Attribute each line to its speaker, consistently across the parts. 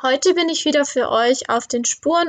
Speaker 1: Heute bin ich wieder für euch auf den Spuren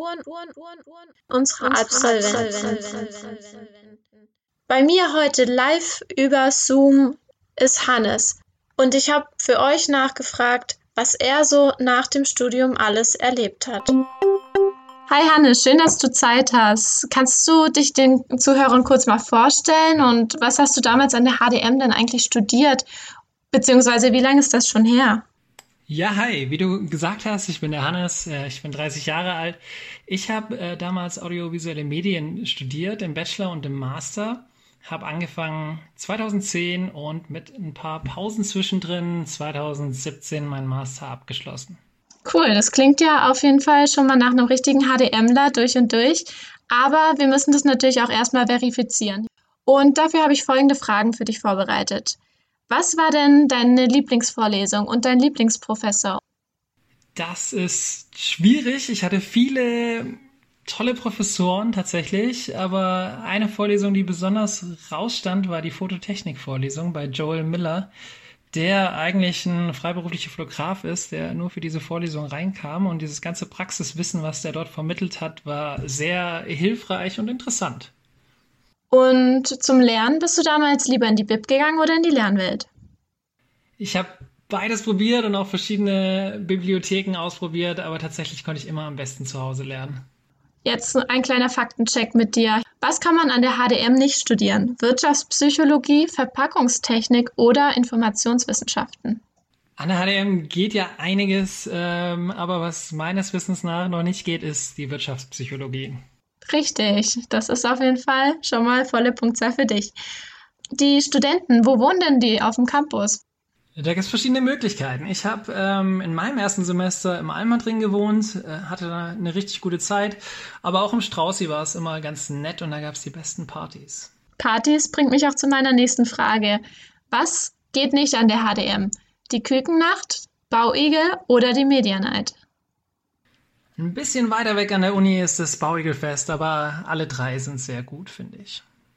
Speaker 1: unserer Absolventen. Bei mir heute live über Zoom ist Hannes und ich habe für euch nachgefragt, was er so nach dem Studium alles erlebt hat. Hi Hannes, schön, dass du Zeit hast. Kannst du dich den Zuhörern kurz mal vorstellen und was hast du damals an der HDM denn eigentlich studiert? Beziehungsweise wie lange ist das schon her?
Speaker 2: Ja, hi, wie du gesagt hast, ich bin der Hannes, ich bin 30 Jahre alt. Ich habe damals audiovisuelle Medien studiert, im Bachelor und im Master. Habe angefangen 2010 und mit ein paar Pausen zwischendrin 2017 meinen Master abgeschlossen.
Speaker 1: Cool, das klingt ja auf jeden Fall schon mal nach einem richtigen HDMler durch und durch. Aber wir müssen das natürlich auch erstmal verifizieren. Und dafür habe ich folgende Fragen für dich vorbereitet. Was war denn deine Lieblingsvorlesung und dein Lieblingsprofessor?
Speaker 2: Das ist schwierig. Ich hatte viele tolle Professoren tatsächlich, aber eine Vorlesung, die besonders rausstand, war die Fototechnik-Vorlesung bei Joel Miller, der eigentlich ein freiberuflicher Fotograf ist, der nur für diese Vorlesung reinkam, und dieses ganze Praxiswissen, was der dort vermittelt hat, war sehr hilfreich und interessant.
Speaker 1: Und zum Lernen bist du damals lieber in die Bib gegangen oder in die Lernwelt?
Speaker 2: Ich habe beides probiert und auch verschiedene Bibliotheken ausprobiert, aber tatsächlich konnte ich immer am besten zu Hause lernen.
Speaker 1: Jetzt ein kleiner Faktencheck mit dir. Was kann man an der HDM nicht studieren? Wirtschaftspsychologie, Verpackungstechnik oder Informationswissenschaften?
Speaker 2: An der HDM geht ja einiges, aber was meines Wissens nach noch nicht geht, ist die Wirtschaftspsychologie.
Speaker 1: Richtig, das ist auf jeden Fall schon mal volle Punktzahl für dich. Die Studenten, wo wohnen denn die auf dem Campus?
Speaker 2: Da gibt es verschiedene Möglichkeiten. Ich habe in meinem ersten Semester im Almerdring gewohnt, hatte da eine richtig gute Zeit, aber auch im Straußi war es immer ganz nett und da gab es die besten Partys.
Speaker 1: Partys bringt mich auch zu meiner nächsten Frage. Was geht nicht an der HDM? Die Kükennacht, Bauigel oder die Medianight?
Speaker 2: Ein bisschen weiter weg an der Uni ist das Bauigelfest, aber alle drei sind sehr gut, finde ich.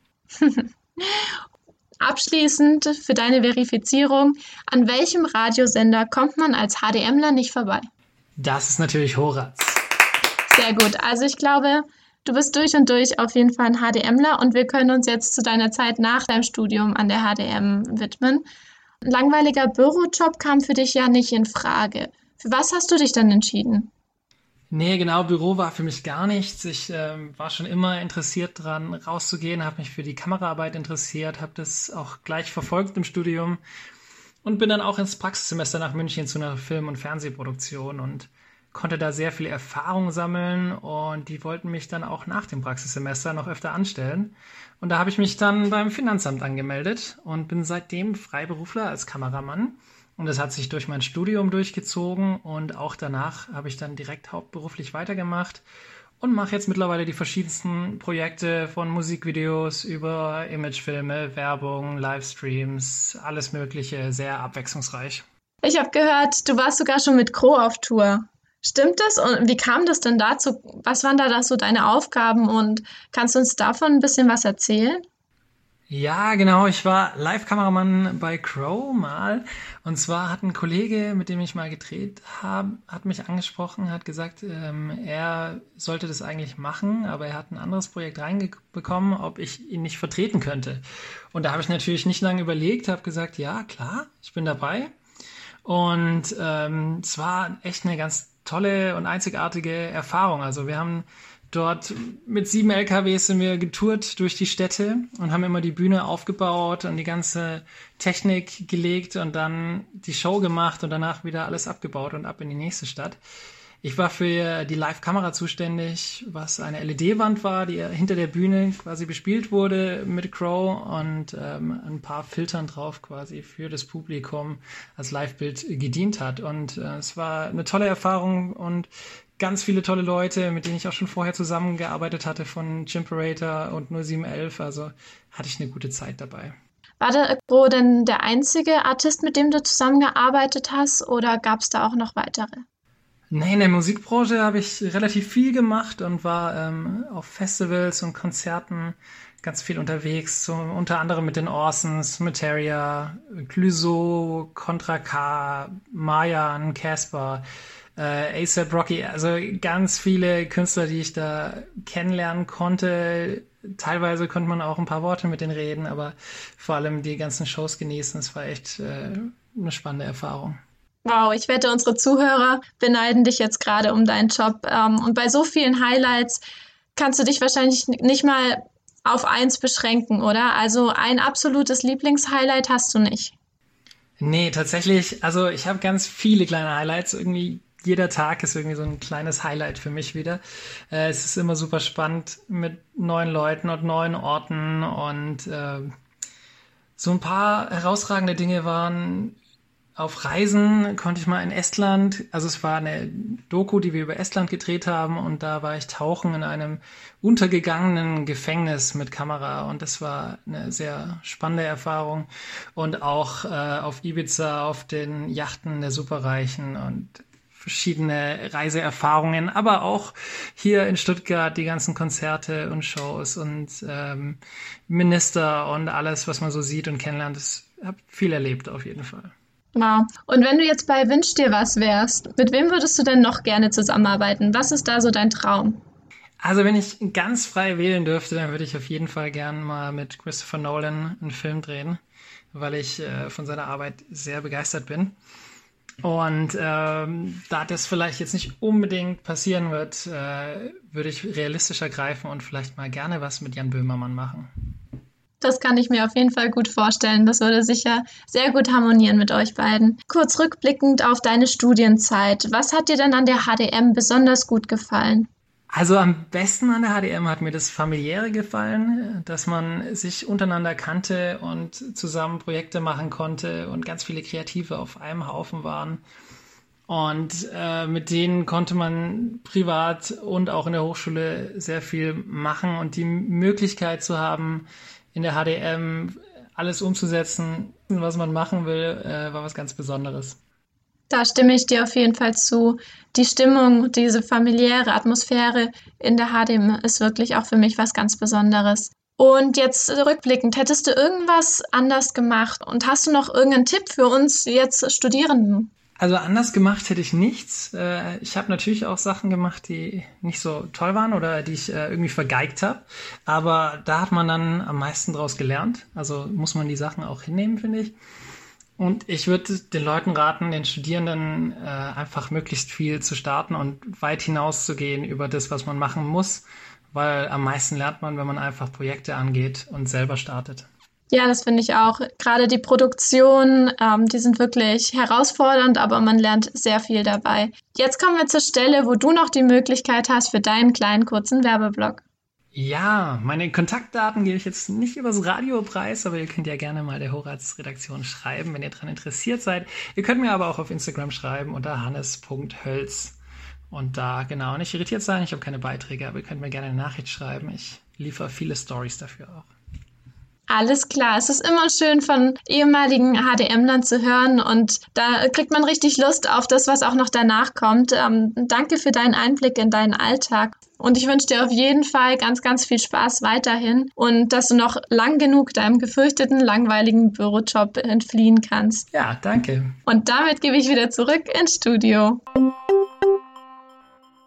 Speaker 1: Abschließend für deine Verifizierung, an welchem Radiosender kommt man als HDMler nicht vorbei?
Speaker 2: Das ist natürlich Horaz.
Speaker 1: Sehr gut. Also ich glaube, du bist durch und durch auf jeden Fall ein HDMler und wir können uns jetzt zu deiner Zeit nach deinem Studium an der HDM widmen. Ein langweiliger Bürojob kam für dich ja nicht in Frage. Für was hast du dich dann entschieden?
Speaker 2: Nee, genau, Büro war für mich gar nichts. Ich war schon immer interessiert dran, rauszugehen, habe mich für die Kameraarbeit interessiert, habe das auch gleich verfolgt im Studium und bin dann auch ins Praxissemester nach München zu einer Film- und Fernsehproduktion und konnte da sehr viel Erfahrung sammeln, und die wollten mich dann auch nach dem Praxissemester noch öfter anstellen. Und da habe ich mich dann beim Finanzamt angemeldet und bin seitdem Freiberufler als Kameramann. Und das hat sich durch mein Studium durchgezogen und auch danach habe ich dann direkt hauptberuflich weitergemacht und mache jetzt mittlerweile die verschiedensten Projekte von Musikvideos über Imagefilme, Werbung, Livestreams, alles Mögliche, sehr abwechslungsreich.
Speaker 1: Ich habe gehört, du warst sogar schon mit Crow auf Tour. Stimmt das? Und wie kam das denn dazu? Was waren da so deine Aufgaben und kannst du uns davon ein bisschen was erzählen?
Speaker 2: Ja, genau. Ich war Live-Kameramann bei Crow mal. Und zwar hat ein Kollege, mit dem ich mal gedreht habe, hat mich angesprochen, hat gesagt, er sollte das eigentlich machen, aber er hat ein anderes Projekt reinbekommen, ob ich ihn nicht vertreten könnte. Und da habe ich natürlich nicht lange überlegt, habe gesagt, ja, klar, ich bin dabei. Und es war echt eine ganz tolle und einzigartige Erfahrung. Also wir haben dort mit 7 LKWs sind wir getourt durch die Städte und haben immer die Bühne aufgebaut und die ganze Technik gelegt und dann die Show gemacht und danach wieder alles abgebaut und ab in die nächste Stadt. Ich war für die Live-Kamera zuständig, was eine LED-Wand war, die hinter der Bühne quasi bespielt wurde mit Crow, und ein paar Filtern drauf quasi für das Publikum als Live-Bild gedient hat. Und es war eine tolle Erfahrung und ganz viele tolle Leute, mit denen ich auch schon vorher zusammengearbeitet hatte, von Chimperator und 0711. Also hatte ich eine gute Zeit dabei.
Speaker 1: War der Crow denn der einzige Artist, mit dem du zusammengearbeitet hast, oder gab es da auch noch weitere?
Speaker 2: Nee, in der Musikbranche habe ich relativ viel gemacht und war auf Festivals und Konzerten ganz viel unterwegs, so unter anderem mit den Orsons, Materia, Clouseau, Contra K, Mayan, Casper, A$AP Rocky, also ganz viele Künstler, die ich da kennenlernen konnte. Teilweise konnte man auch ein paar Worte mit denen reden, aber vor allem die ganzen Shows genießen. Es war echt eine spannende Erfahrung.
Speaker 1: Wow, ich wette, unsere Zuhörer beneiden dich jetzt gerade um deinen Job. Und bei so vielen Highlights kannst du dich wahrscheinlich nicht mal auf eins beschränken, oder? Also ein absolutes Lieblingshighlight hast du nicht.
Speaker 2: Nee, tatsächlich, also ich habe ganz viele kleine Highlights. Irgendwie jeder Tag ist irgendwie so ein kleines Highlight für mich wieder. Es ist immer super spannend mit neuen Leuten und neuen Orten und so ein paar herausragende Dinge waren. Auf Reisen konnte ich mal in Estland, also es war eine Doku, die wir über Estland gedreht haben und da war ich tauchen in einem untergegangenen Gefängnis mit Kamera und das war eine sehr spannende Erfahrung und auch auf Ibiza auf den Yachten der Superreichen und verschiedene Reiseerfahrungen, aber auch hier in Stuttgart die ganzen Konzerte und Shows und Minister und alles, was man so sieht und kennenlernt. Ich habe viel erlebt auf jeden Fall.
Speaker 1: Wow. Und wenn du jetzt bei Wünsch dir was wärst, mit wem würdest du denn noch gerne zusammenarbeiten? Was ist da so dein Traum?
Speaker 2: Also wenn ich ganz frei wählen dürfte, dann würde ich auf jeden Fall gern mal mit Christopher Nolan einen Film drehen, weil ich von seiner Arbeit sehr begeistert bin. Und da das vielleicht jetzt nicht unbedingt passieren wird, würde ich realistischer greifen und vielleicht mal gerne was mit Jan Böhmermann machen.
Speaker 1: Das kann ich mir auf jeden Fall gut vorstellen. Das würde sicher sehr gut harmonieren mit euch beiden. Kurz rückblickend auf deine Studienzeit. Was hat dir denn an der HDM besonders gut gefallen?
Speaker 2: Also am besten an der HDM hat mir das Familiäre gefallen, dass man sich untereinander kannte und zusammen Projekte machen konnte und ganz viele Kreative auf einem Haufen waren. Und mit denen konnte man privat und auch in der Hochschule sehr viel machen und die Möglichkeit zu haben, in der HDM alles umzusetzen, was man machen will, war was ganz Besonderes.
Speaker 1: Da stimme ich dir auf jeden Fall zu. Die Stimmung, diese familiäre Atmosphäre in der HDM ist wirklich auch für mich was ganz Besonderes. Und jetzt rückblickend, hättest du irgendwas anders gemacht und hast du noch irgendeinen Tipp für uns jetzt Studierenden?
Speaker 2: Also anders gemacht hätte ich nichts. Ich habe natürlich auch Sachen gemacht, die nicht so toll waren oder die ich irgendwie vergeigt habe. Aber da hat man dann am meisten draus gelernt. Also muss man die Sachen auch hinnehmen, finde ich. Und ich würde den Leuten raten, den Studierenden einfach möglichst viel zu starten und weit hinaus zu gehen über das, was man machen muss. Weil am meisten lernt man, wenn man einfach Projekte angeht und selber startet.
Speaker 1: Ja, das finde ich auch. Gerade die Produktion, die sind wirklich herausfordernd, aber man lernt sehr viel dabei. Jetzt kommen wir zur Stelle, wo du noch die Möglichkeit hast für deinen kleinen kurzen Werbeblock.
Speaker 2: Ja, meine Kontaktdaten gebe ich jetzt nicht übers Radio preis, aber ihr könnt ja gerne mal der Horaz-Redaktion schreiben, wenn ihr daran interessiert seid. Ihr könnt mir aber auch auf Instagram schreiben unter hannes.hölz. Und da genau nicht irritiert sein, ich habe keine Beiträge, aber ihr könnt mir gerne eine Nachricht schreiben. Ich liefere viele Stories dafür auch.
Speaker 1: Alles klar, es ist immer schön von ehemaligen HDM-Lern zu hören und da kriegt man richtig Lust auf das, was auch noch danach kommt. Danke für deinen Einblick in deinen Alltag und ich wünsche dir auf jeden Fall ganz, ganz viel Spaß weiterhin und dass du noch lang genug deinem gefürchteten, langweiligen Bürojob entfliehen kannst.
Speaker 2: Ja, danke.
Speaker 1: Und damit gebe ich wieder zurück ins Studio.